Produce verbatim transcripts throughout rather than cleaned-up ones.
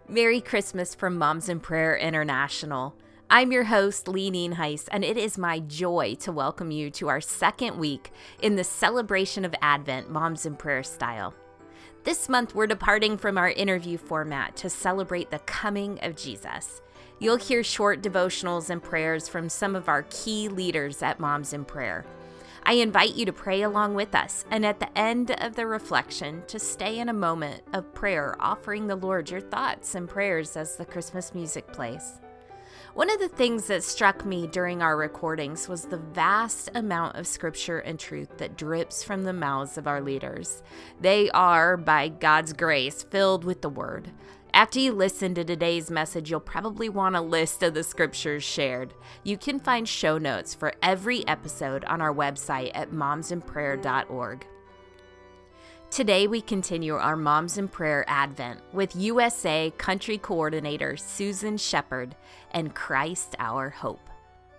Merry Christmas from Moms in Prayer International. I'm your host, Lee Nienhuis, and it is my joy to welcome you to our second week in the celebration of Advent, Moms in Prayer style. This month, we're departing from our interview format to celebrate the coming of Jesus. You'll hear short devotionals and prayers from some of our key leaders at Moms in Prayer. I invite you to pray along with us, and at the end of the reflection, to stay in a moment of prayer, offering the Lord your thoughts and prayers as the Christmas music plays. One of the things that struck me during our recordings was the vast amount of scripture and truth that drips from the mouths of our leaders. They are, by God's grace, filled with the Word. After you listen to today's message, you'll probably want a list of the scriptures shared. You can find show notes for every episode on our website at moms in prayer dot org. Today, we continue our Moms in Prayer Advent with U S A Country Coordinator Susan Shepard and Christ Our Hope.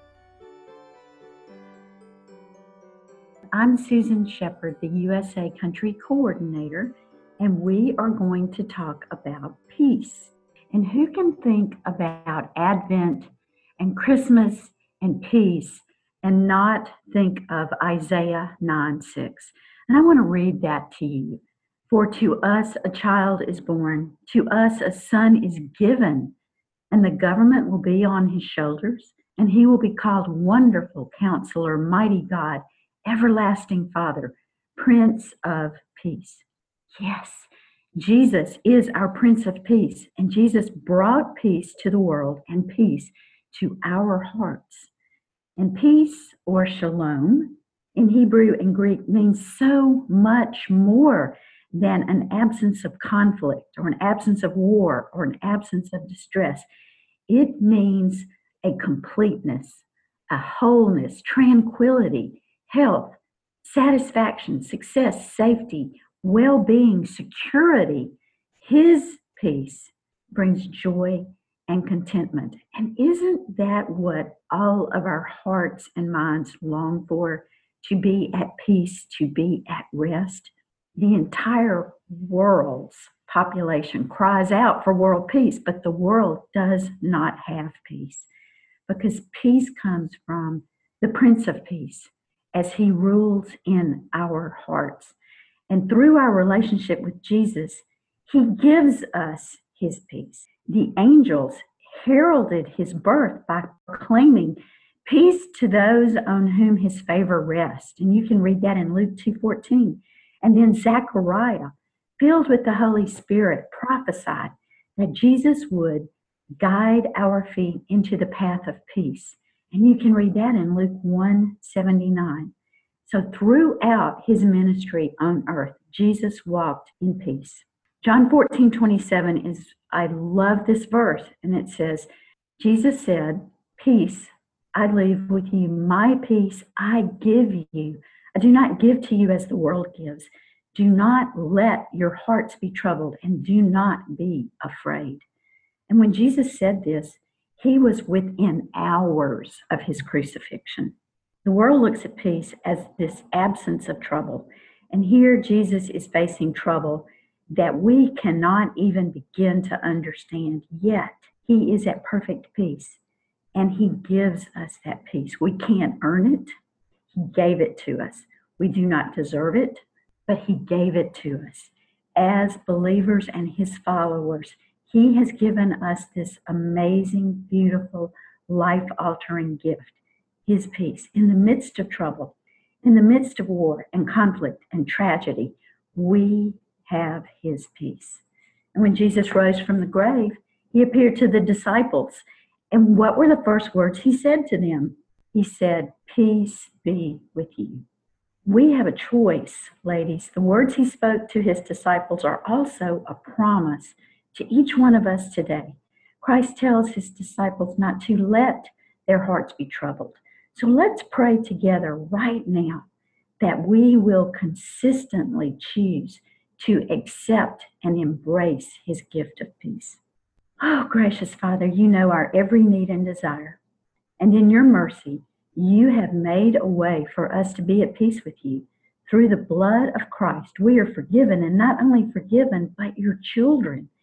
I'm Susan Shepard, the U S A Country Coordinator, and we are going to talk about peace. And who can think about Advent and Christmas and peace and not think of Isaiah nine six? And I want to read that to you. For to us a child is born, to us a son is given, and the government will be on his shoulders, and he will be called Wonderful Counselor, Mighty God, Everlasting Father, Prince of Peace. Yes, Jesus is our Prince of Peace, and Jesus brought peace to the world and peace to our hearts. And peace, or shalom, in Hebrew and Greek means so much more than an absence of conflict or an absence of war or an absence of distress. It means a completeness, a wholeness, tranquility, health, satisfaction, success, safety, well-being, security. His peace brings joy and contentment. And isn't that what all of our hearts and minds long for? To be at peace, to be at rest? The entire world's population cries out for world peace, but the world does not have peace, because peace comes from the Prince of Peace as he rules in our hearts. And through our relationship with Jesus, he gives us his peace. The angels heralded his birth by proclaiming peace to those on whom his favor rests. And you can read that in Luke two fourteen. And then Zechariah, filled with the Holy Spirit, prophesied that Jesus would guide our feet into the path of peace. And you can read that in Luke one seventy-nine. So throughout his ministry on earth, Jesus walked in peace. John fourteen twenty-seven is, I love this verse, and it says, Jesus said, peace I leave with you, my peace I give you. I do not give to you as the world gives. Do not let your hearts be troubled, and do not be afraid. And when Jesus said this, he was within hours of his crucifixion. The world looks at peace as this absence of trouble. And here Jesus is facing trouble that we cannot even begin to understand, yet he is at perfect peace. And he gives us that peace. We can't earn it. He gave it to us. We do not deserve it, but he gave it to us. As believers and his followers, he has given us this amazing, beautiful, life-altering gift. His peace. In the midst of trouble, in the midst of war and conflict and tragedy, we have his peace. And when Jesus rose from the grave, he appeared to the disciples. And what were the first words he said to them? He said, peace be with you. We have a choice, ladies. The words he spoke to his disciples are also a promise to each one of us today. Christ tells his disciples not to let their hearts be troubled. So let's pray together right now that we will consistently choose to accept and embrace his gift of peace. Oh, gracious Father, you know our every need and desire. And in your mercy, you have made a way for us to be at peace with you. Through the blood of Christ, we are forgiven, and not only forgiven, but your children.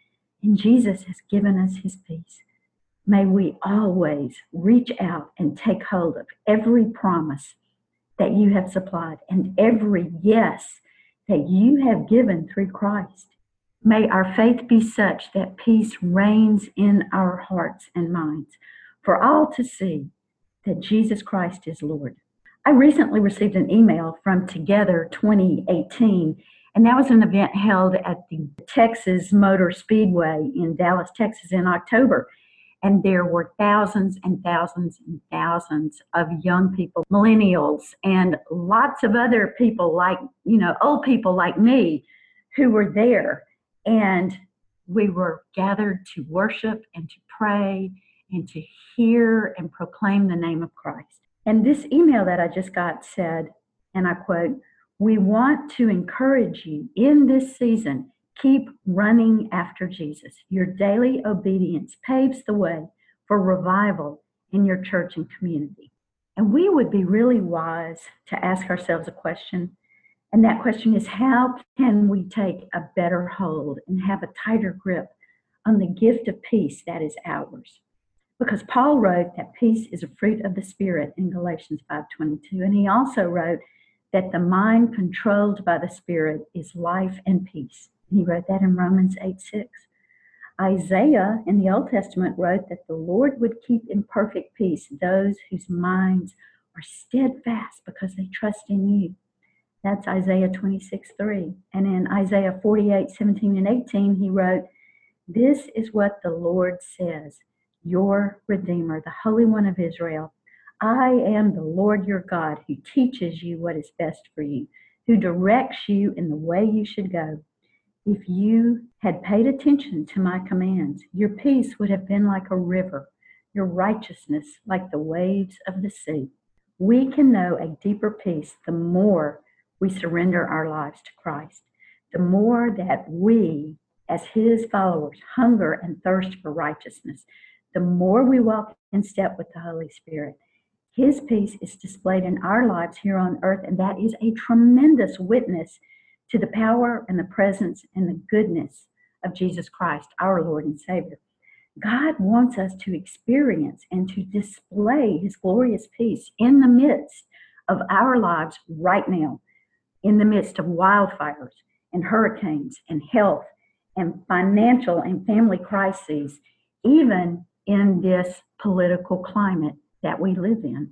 And Jesus has given us his peace. May we always reach out and take hold of every promise that you have supplied and every yes that you have given through Christ. May our faith be such that peace reigns in our hearts and minds for all to see that Jesus Christ is Lord. I recently received an email from Together twenty eighteen, and that was an event held at the Texas Motor Speedway in Dallas, Texas in October. And there were thousands and thousands and thousands of young people, millennials, and lots of other people like, you know, old people like me who were there. And we were gathered to worship and to pray and to hear and proclaim the name of Christ. And this email that I just got said, and I quote, "We want to encourage you in this season. Keep running after Jesus. Your daily obedience paves the way for revival in your church and community." And we would be really wise to ask ourselves a question. And that question is, how can we take a better hold and have a tighter grip on the gift of peace that is ours? Because Paul wrote that peace is a fruit of the Spirit in Galatians five twenty-two. And he also wrote that the mind controlled by the Spirit is life and peace. He wrote that in Romans eight six. Isaiah in the Old Testament wrote that the Lord would keep in perfect peace those whose minds are steadfast because they trust in you. That's Isaiah twenty-six three. And in Isaiah forty-eight seventeen and eighteen, he wrote, "This is what the Lord says, your Redeemer, the Holy One of Israel. I am the Lord your God who teaches you what is best for you, who directs you in the way you should go. If you had paid attention to my commands, your peace would have been like a river, your righteousness like the waves of the sea." We can know a deeper peace the more we surrender our lives to Christ, the more that we, as his followers, hunger and thirst for righteousness, the more we walk in step with the Holy Spirit. His peace is displayed in our lives here on earth, and that is a tremendous witness to the power and the presence and the goodness of Jesus Christ, our Lord and Savior. God wants us to experience and to display his glorious peace in the midst of our lives right now, in the midst of wildfires and hurricanes and health and financial and family crises, even in this political climate that we live in.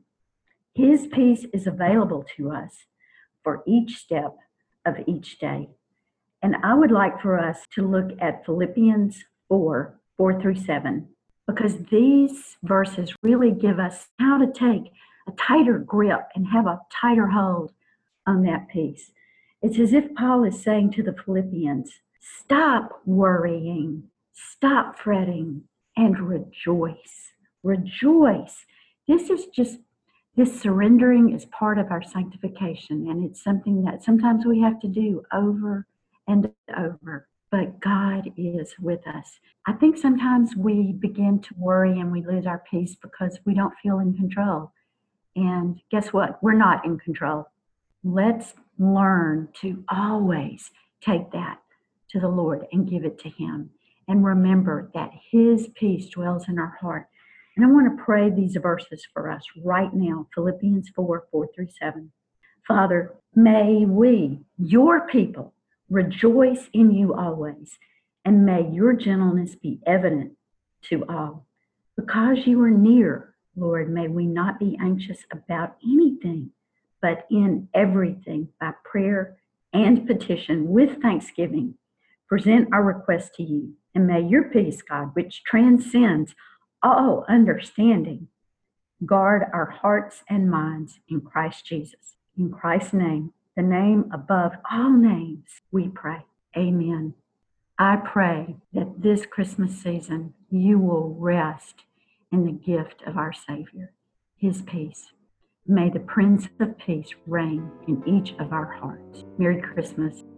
His peace is available to us for each step of each day. And I would like for us to look at Philippians four, four through seven, because these verses really give us how to take a tighter grip and have a tighter hold on that peace. It's as if Paul is saying to the Philippians, stop worrying, stop fretting, and rejoice. Rejoice. This is just, this surrendering is part of our sanctification, and it's something that sometimes we have to do over and over. But God is with us. I think sometimes we begin to worry and we lose our peace because we don't feel in control. And guess what? We're not in control. Let's learn to always take that to the Lord and give it to him. And remember that his peace dwells in our heart. And I want to pray these verses for us right now, Philippians four, four through seven. Father, may we, your people, rejoice in you always, and may your gentleness be evident to all. Because you are near, Lord, may we not be anxious about anything, but in everything, by prayer and petition with thanksgiving, present our requests to you. And may your peace, God, which transcends all understanding, guard our hearts and minds in Christ Jesus. In Christ's name, the name above all names, we pray. Amen. I pray that this Christmas season, you will rest in the gift of our Savior, his peace. May the Prince of Peace reign in each of our hearts. Merry Christmas.